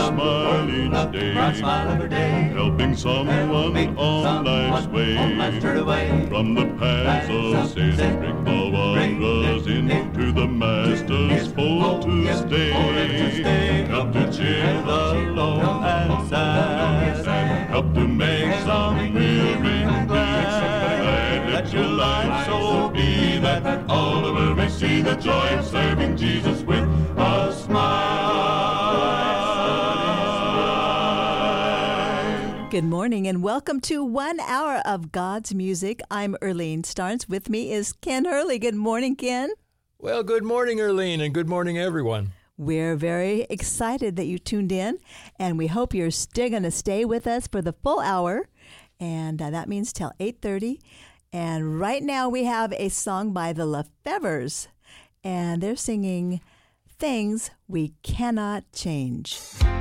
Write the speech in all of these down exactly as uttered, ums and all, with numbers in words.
smiling day, bright smile every day, helping someone on life's way, from the paths of sin, bring the wanderers into the Master's fold to stay, help to cheer the lone and sad, help to make some weary glad. Let your life so be that all of us may see the joy of serving Jesus with a smile. Good morning and welcome to one hour of God's Music. I'm Earlene Starnes. With me is Ken Hurley. Good morning, Ken. Well, good morning, Earlene, and good morning, everyone. We're very excited that you tuned in, and we hope you're still going to stay with us for the full hour, and uh, that means till eight thirty. And right now we have a song by the Lefevres, and they're singing Things We Cannot Change.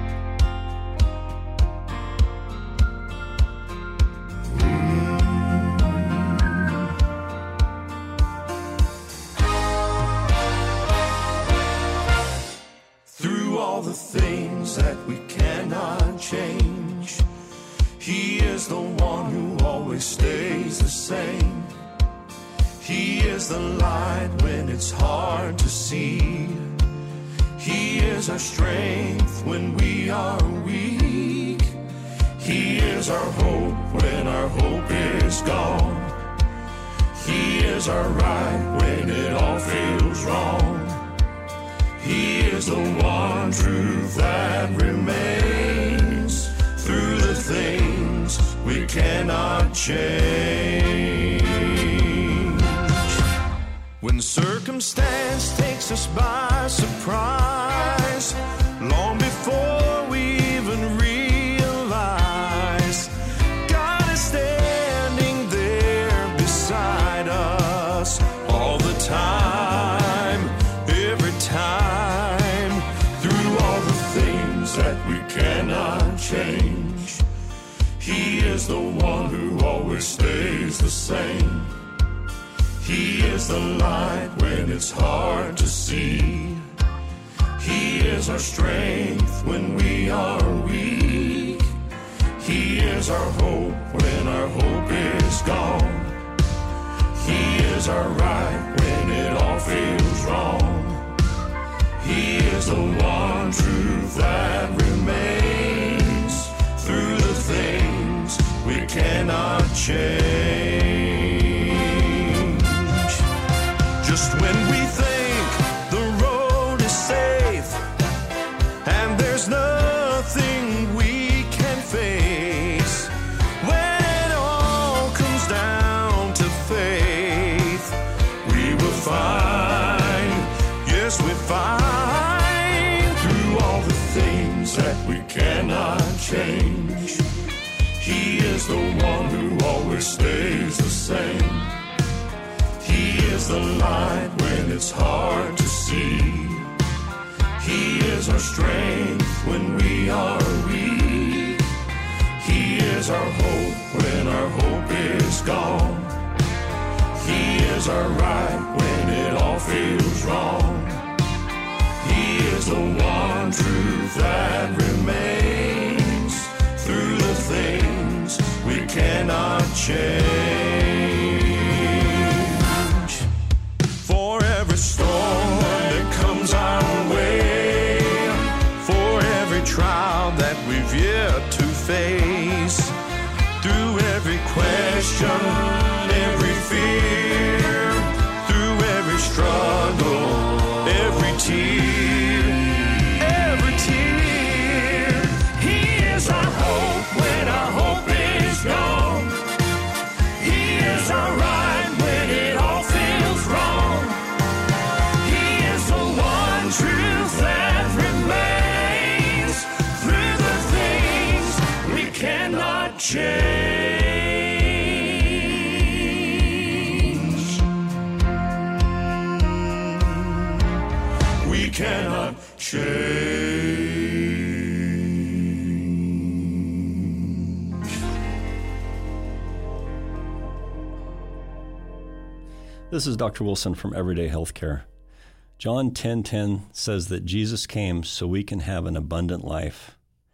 Through all the things that we cannot change, He is the one who always stays the same. He is the light when it's hard to see. He is our strength when we are weak. He is our hope when our hope is gone. He is our right when it all feels wrong. He is the one truth that remains through the things we cannot change. When circumstance takes us by surprise, long before we even realize, God is standing there beside us all the time, every time, through all the things that we cannot change. He is the one who always stays the same. He is the light when it's hard to see. He is our strength when we are weak. He is our hope when our hope is gone. He is our right when it all feels wrong. He is the one truth that remains through the things we cannot change. Just when we think the road is safe and there's nothing we can face, when it all comes down to faith, we will find, yes, we find, through all the things that we cannot change. He is the one who always stays the same. He is the light when it's hard to see. He is our strength when we are weak. He is our hope when our hope is gone. He is our right when it all feels wrong. He is the one truth that remains through the things we cannot change. For every storm that comes our way, for every trial that we've yet to face, through every question, every fear, through every struggle, every tear, every tear, He is our hope when our hope is gone. He is our right when it all feels wrong. He is the one truth that remains through the things we cannot change. We cannot change. This is Doctor Wilson from Everyday Healthcare. John ten ten says that Jesus came so we can have an abundant life.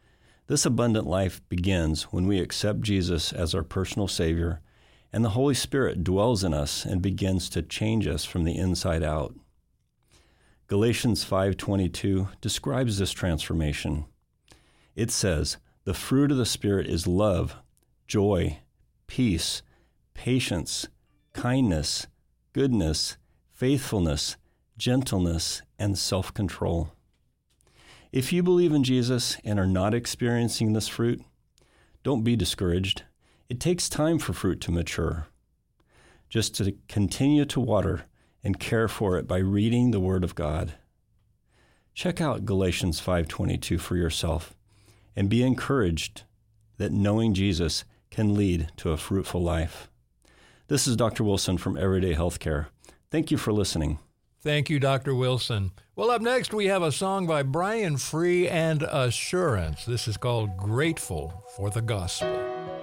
This abundant life begins when we accept Jesus as our personal Savior, and the Holy Spirit dwells in us and begins to change us from the inside out. Galatians five twenty-two describes this transformation. It says, "The fruit of the Spirit is love, joy, peace, patience, kindness, goodness, faithfulness, gentleness, and self-control." If you believe in Jesus and are not experiencing this fruit, don't be discouraged. It takes time for fruit to mature. Just to continue to water and care for it by reading the Word of God. Check out Galatians five twenty-two for yourself and be encouraged that knowing Jesus can lead to a fruitful life. This is Doctor Wilson from Everyday Healthcare. Thank you for listening. Thank you, Doctor Wilson. Well, up next, we have a song by Brian Free and Assurance. This is called Grateful for the Gospel.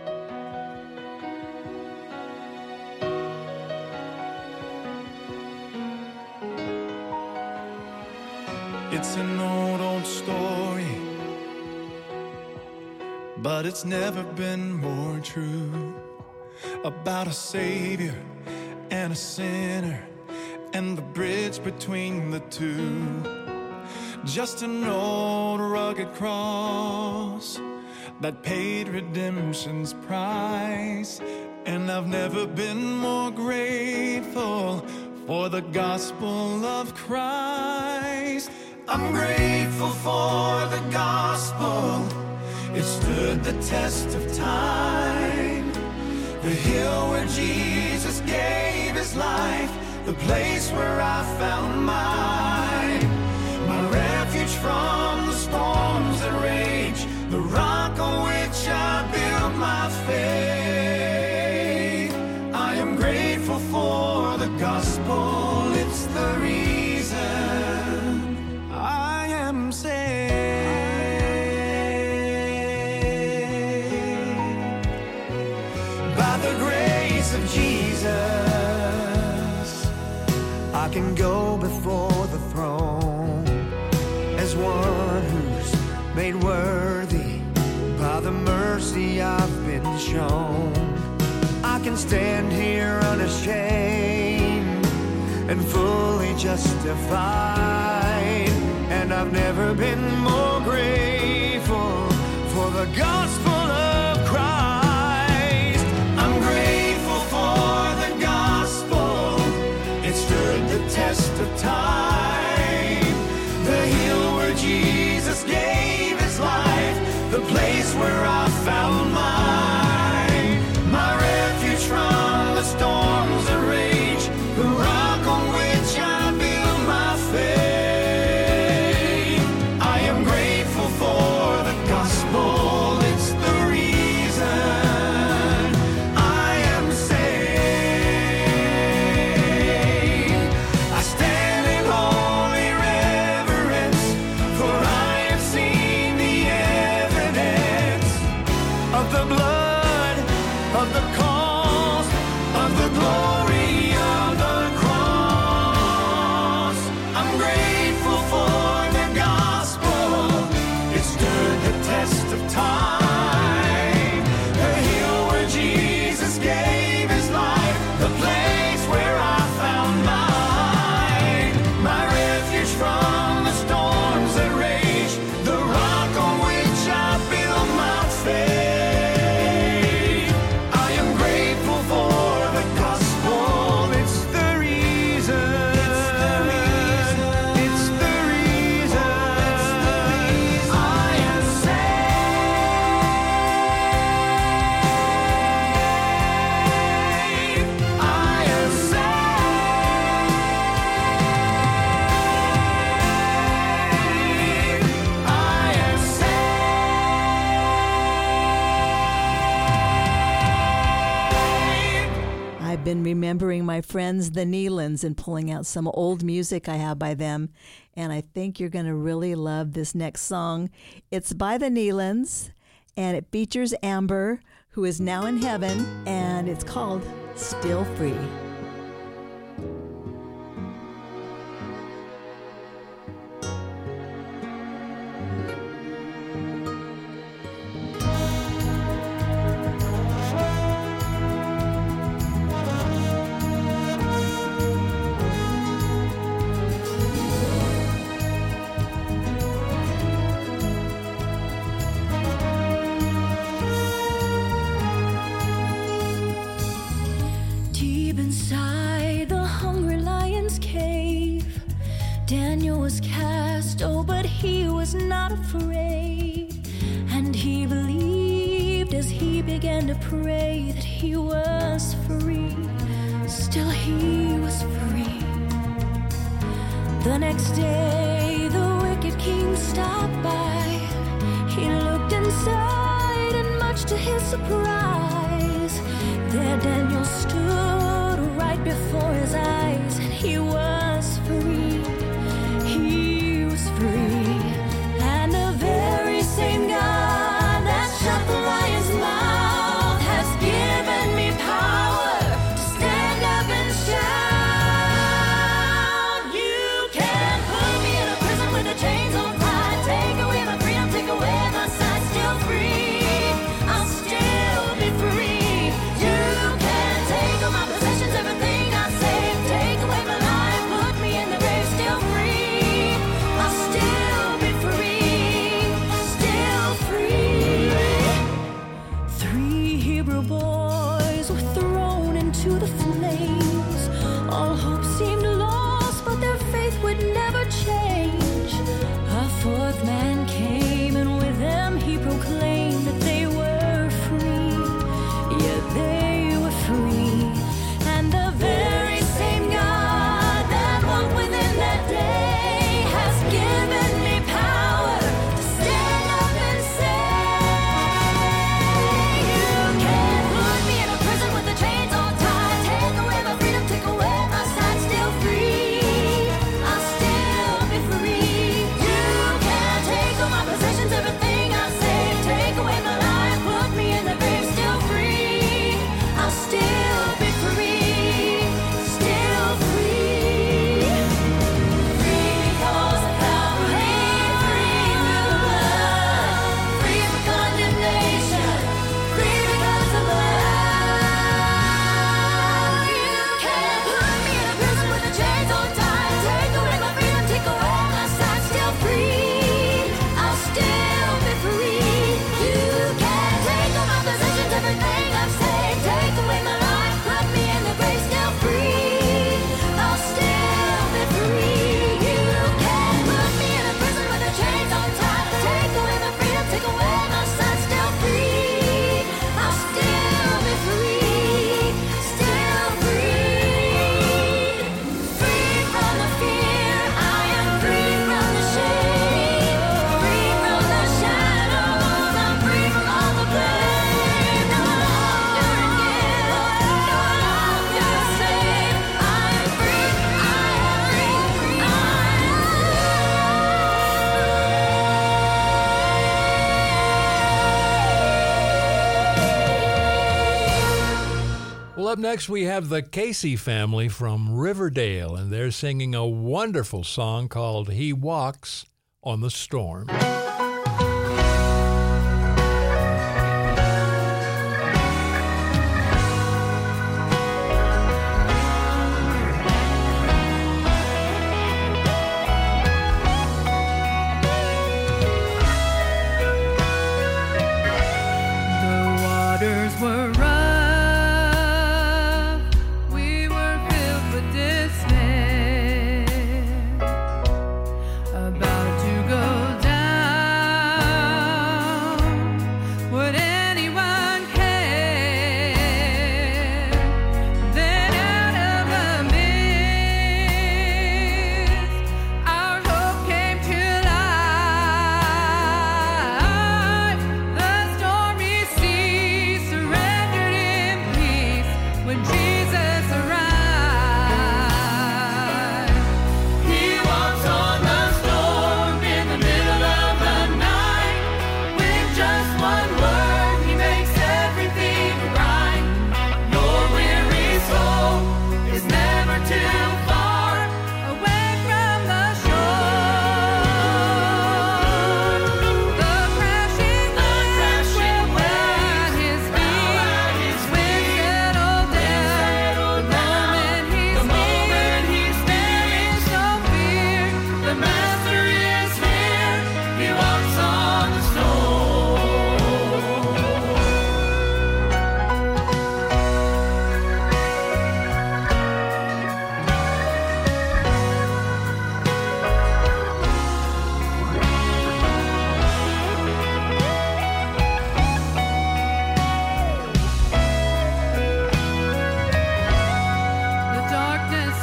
It's an old, old story, but it's never been more true, about a Savior and a sinner and the bridge between the two. Just an old rugged cross that paid redemption's price, and I've never been more grateful for the gospel of Christ. I'm grateful for the gospel. It stood the test of time. The hill where Jesus gave his life, the place where I found mine. My refuge from the storms that rage, the rock on which I build my faith. I am grateful for the gospel. It's the reason I am saved. By the grace of Jesus, I can go before the throne as one who's made worthy by the mercy I've been shown. I can stand here unashamed and fully justified, and I've never been more grateful for the gospel of Christ. I'm grateful for the gospel. It stood the test of time. The hill where Jesus gave his life, the place where I found mine. My refuge from the storms that rage, the rock on which I build my faith. I am grateful for the gospel. It's the reason I am saved. I stand in holy reverence, for I have seen the evidence of the blood, of the cause, of the glory of the cross. I'm grateful for the gospel. It stood the test of time. The hill where Jesus gave his life, the place where I found mine. My refuge from the storms that rage, the rock on which I build my faith. I am grateful for the gospel. It's the reason. It's the reason. I am saved. I am saved. I am saved. I've been remembering my friends, the Neelands, and pulling out some old music I have by them. And I think you're going to really love this next song. It's by the Neelands, and it features Amber, who is now in heaven, and it's called Still Free. Daniel was cast, oh, but he was not afraid. And he believed as he began to pray that he was free. Still he was free. The next day, the wicked king stopped by. He looked inside, and much to his surprise, there Daniel stood right before his eyes, and he was free. He was free. And the very same God that shut the lion's mouth has given me power to stand up and shout. You can put me in a prison with the chains on tight, take away my freedom, take away my sight, still free. I'll still be free. You can take all my possessions, everything I saved, take away my life, put me in the grave, still free. I'll still be free, still free. Three Hebrew boys were thrown into the flames. All hope seemed lost, but their faith would never change. A fourth man came, and with them he proclaimed that they were free. Yeah, they were free. And the very same God that walked within that day has given me power to stand up and say, you can't put me in a prison with the chains all tight, take away my freedom, take away my sight, still free. I'll still be free. You can't take all my possessions, everything I saved, take away my life, put me in the grave, still free. I'll still be free, still free. Free because of Calvary, free through the blood, free from condemnation, free because of love. You can't put me in a prison with the chains on tight, take away my freedom, take away my sight, still free. I'll still be free. You can't take all my possessions, everything I've saved, take away my life, put me in the grave, still free. I'll still be free. You can't put me in a prison with the chains on tight, take away my freedom, take away my sight, still free. I'll still be free, still free. Free from the fear, I am free from the shame, free from the shadows, I'm free from all the blame. No longer in guilt, no longer slave. I am free, I am free, I Well, up next we have the Casey family from Riverdale, and they're singing a wonderful song called He Walks on the Storm. The waters were rough, we were filled with despair, about to go down.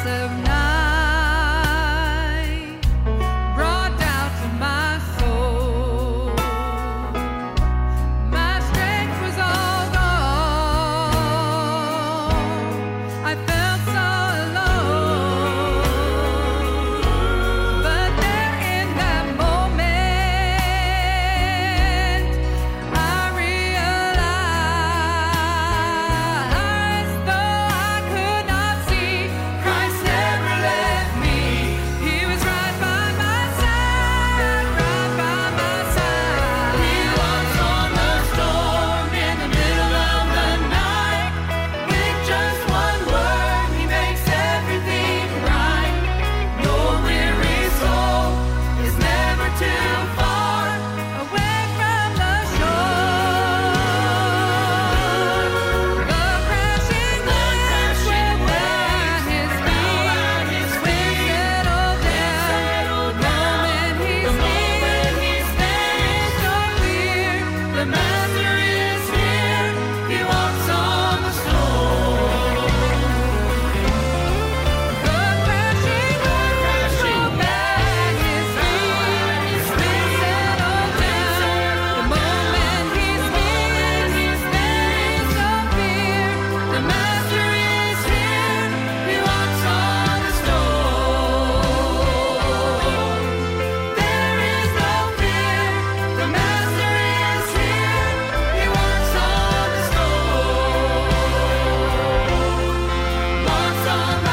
of night brought down to my soul. My strength was all gone. I felt so alone. But there in that moment, I realized, though I could not see, Christ never left me. He was right by my side, right by my side. He walks on the storm in the middle of the night. With just one word, he makes everything right. No weary soul is never too far away from the shore. The crashing waves will wear his feet. His wings settle down. The moment he's near, there is no fear. The master is here. He walks on the storm. The crashing waves will bear his feet. His wings settle down. The moment he's near, there is no fear. The master is here. He walks on the storm. There is no fear. The master is here. He walks on the storm. Walks on the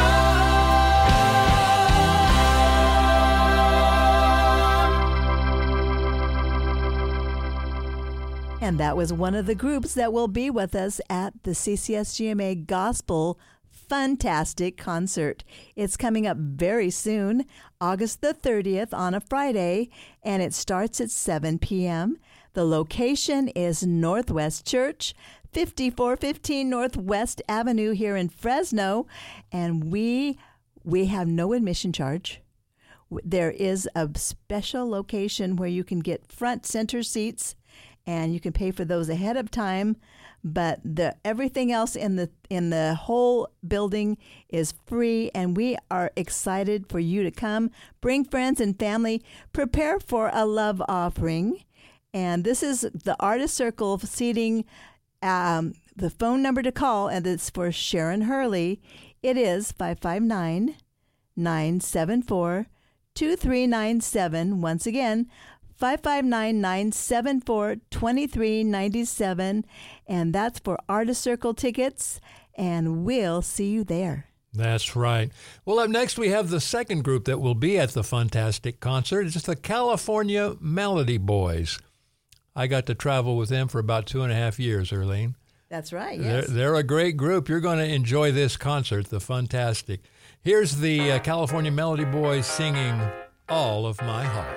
storm. And that was one of the groups that will be with us at the C C S G M A Gospel Fantastic Concert. It's coming up very soon, August the thirtieth on a Friday, and it starts at seven p.m. The location is Northwest Church, fifty-four fifteen Northwest Avenue here in Fresno, and we we have no admission charge. W- There is a special location where you can get front center seats, and you can pay for those ahead of time. But the everything else in the in the whole building is free, and we are excited for you to come. Bring friends and family. Prepare for a love offering, and this is the Artist Circle seating. Um, the phone number to call, and it's for Sharon Hurley. It is five five nine, nine seven four, two three nine seven. Once again, five five nine, nine seven four, two three nine seven. And that's for Artist Circle tickets, and we'll see you there. That's right. Well, up next, we have the second group that will be at the Fantastic Concert. It's the California Melody Boys. I got to travel with them for about two and a half years, Erlene. That's right, They're, yes. they're a great group. You're going to enjoy this concert, the Fantastic. Here's the uh, California Melody Boys singing All of My Heart.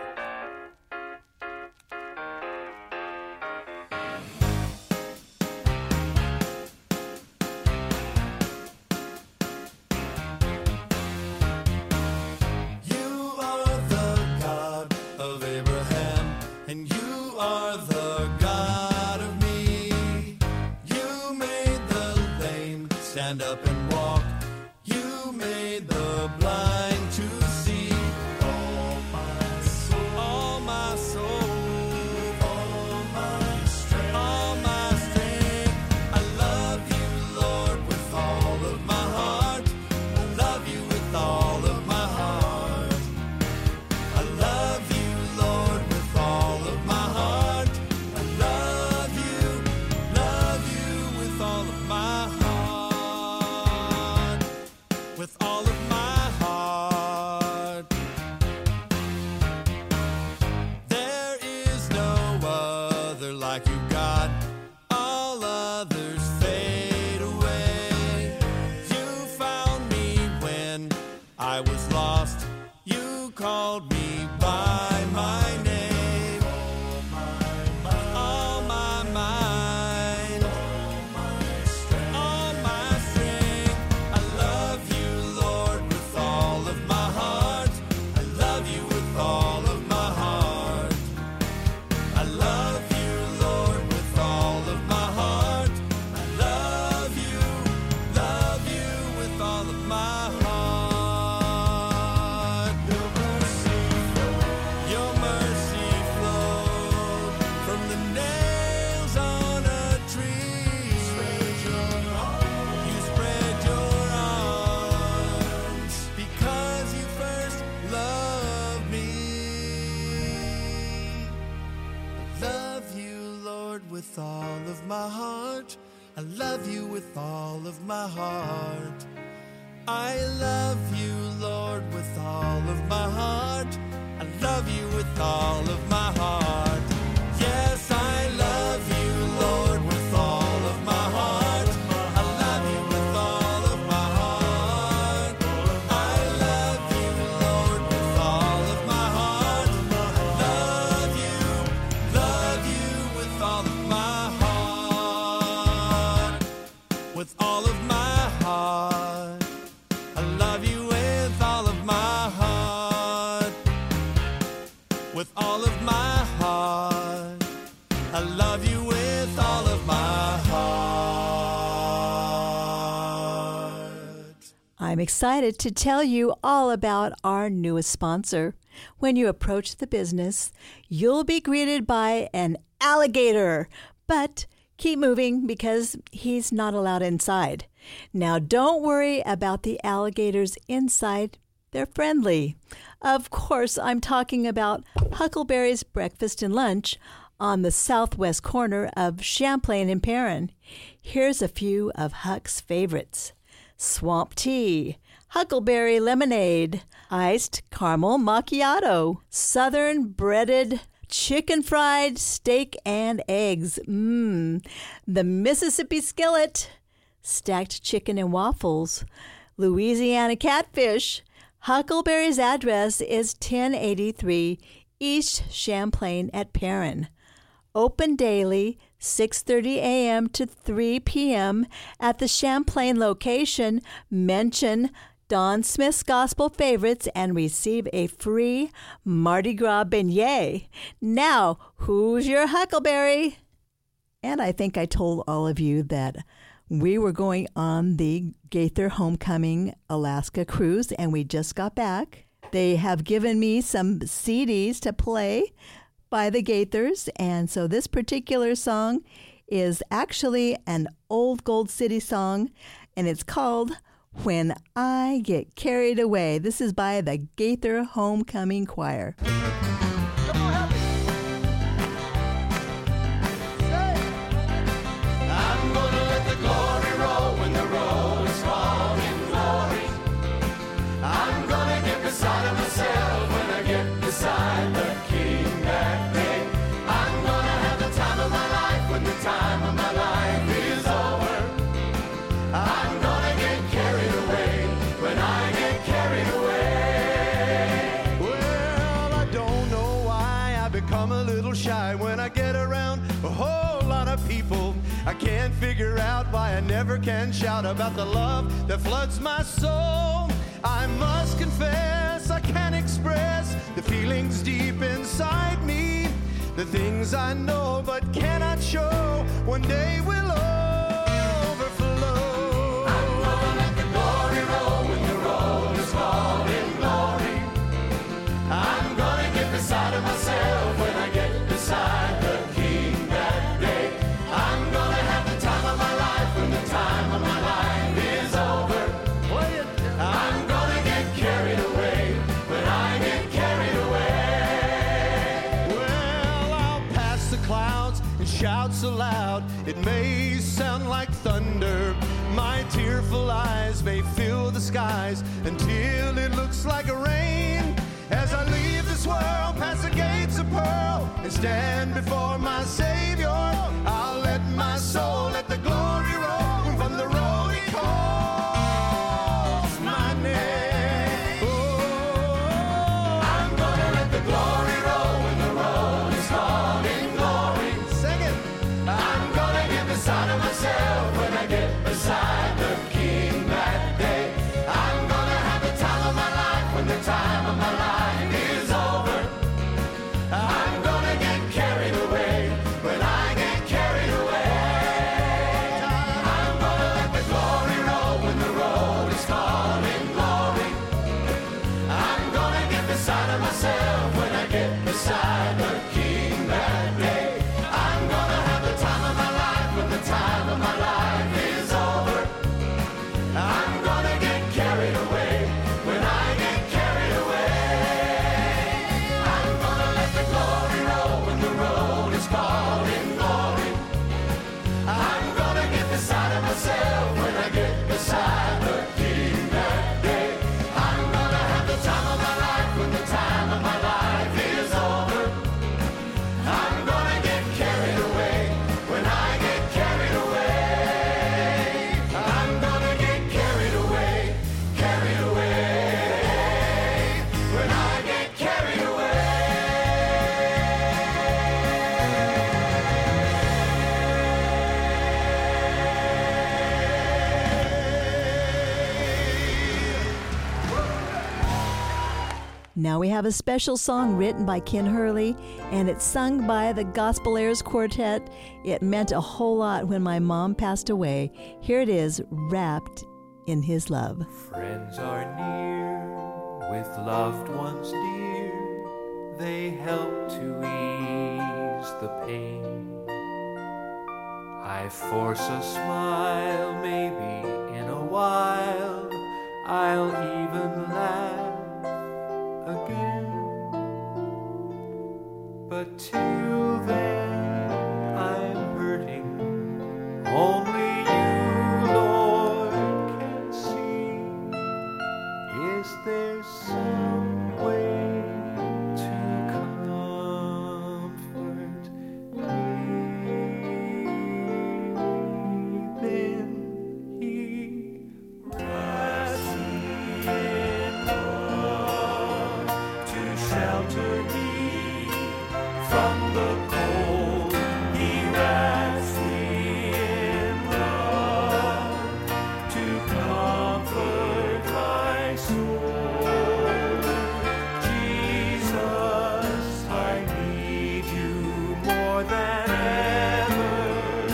You are the God of Abraham, and you are the God of me. You made the lame stand up and walk. You made the blind to see. All my soul, all my soul, all my strength, all my strength. I love you, Lord, with all of my heart. I love you with all of my heart. I love you, Lord, with all of my heart. I love you, love you with all of my heart. With all of my heart. There is no other like you, God. All others fade away. You found me when I was lost. You called me by my name. All my mind, all my strength. I love you, Lord, with all of my heart. I love you with all of my heart. I love you, Lord, with all of my heart. I love you, love you with all of my heart. of my heart. I love you, Lord, with all of my heart. I love you with all of my heart. Yes, I love you, Lord, with all of my heart. I love you with all of my heart. I love you, Lord, with all of my heart. I love you, love you with all of my heart. With all of my heart. I love you with all of my heart. With all of my heart. I love you with all of my heart. I'm excited to tell you all about our newest sponsor. When you approach the business, you'll be greeted by an alligator, but keep moving because he's not allowed inside. Now, don't worry about the alligators inside. They're friendly. Of course, I'm talking about Huckleberry's Breakfast and Lunch on the southwest corner of Champlain and Perrin. Here's a few of Huck's favorites. Swamp tea, Huckleberry lemonade, iced caramel macchiato, southern breaded chicken fried steak and eggs. Mmm. The Mississippi skillet, stacked chicken and waffles, Louisiana catfish. Huckleberry's address is ten eighty-three East Champlain at Perrin. Open daily, six thirty a.m. to three p.m. at the Champlain location. Mention Don Smith's Gospel Favorites and receive a free Mardi Gras beignet. Now, who's your Huckleberry? And I think I told all of you that we were going on the Gaither Homecoming Alaska cruise, and we just got back. They have given me some C Ds to play by the Gaithers, and so this particular song is actually an old Gold City song, and it's called When I Get Carried Away. This is by the Gaither Homecoming Choir. I'm gonna let the glory roll when the roll is falling glory. I'm gonna get beside myself when I get beside the King that day. I'm gonna have the time of my life when the time of my life is over. I'm gonna get carried away when I get carried away. Well, I don't know why I become a little shy when I get around a whole lot of people. I can't figure out why I never can shout about the love that floods my soul. I must confess I can't express the feelings deep inside me. The things I know but cannot show one day will overflow. I'm gonna let the glory roll when the roll is falling glory. I'm gonna get beside of myself when I get beside the King that day. I'm gonna have the time of my life when the time of my life is over. I'm gonna get carried away when I get carried away. Well, I'll pass the clouds and shout so loud it may sound like thunder. My tearful eyes may fill the skies until it looks like a rain. As I leave this world past the gates of pearl and stand before my Savior, I'll let my soul let the glory roll from the road he calls my name. Oh, I'm gonna let the glory roll when the roll is falling glory. Sing it. I'm gonna get beside of myself when I get beside the King that day. I'm gonna have the time of my life when the time of my life is over. I'm gonna get carried away when I get carried away. Now we have a special song written by Ken Hurley, and it's sung by the Gospel Airs Quartet. It meant a whole lot when my mom passed away. Here it is, Wrapped in His Love. Friends are near, with loved ones dear, they help to ease the pain. I force a smile, maybe in a while, I'll even laugh again. But till then, I'm hurting. Only you, Lord, can see. Is there some way to comfort me? Then He wraps me in love to shelter me from the cold. He wraps me in love to comfort my soul. Jesus, I need you more than ever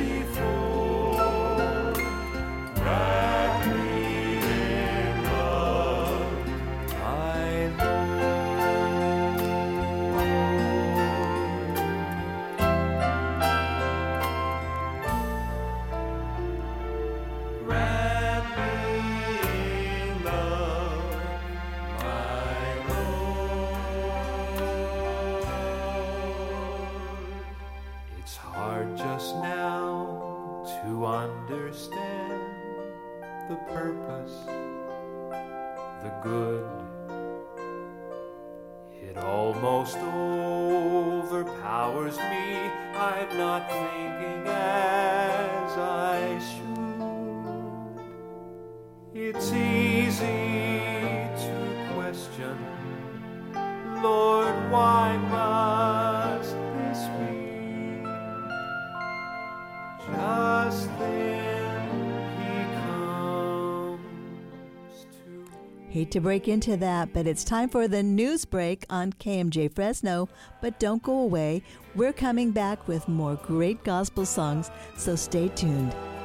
before. Wrap me in love, my Lord. Wrap me in love, my Lord. It's hard just now to understand the purpose, the good. It almost overpowers me. I'm not thinking as I should. It's easy to question, Lord, why must this be? Just then He comes to me. Hate to break into that, but it's time for the news break on K M J Fresno. But don't go away. We're coming back with more great gospel songs, so stay tuned.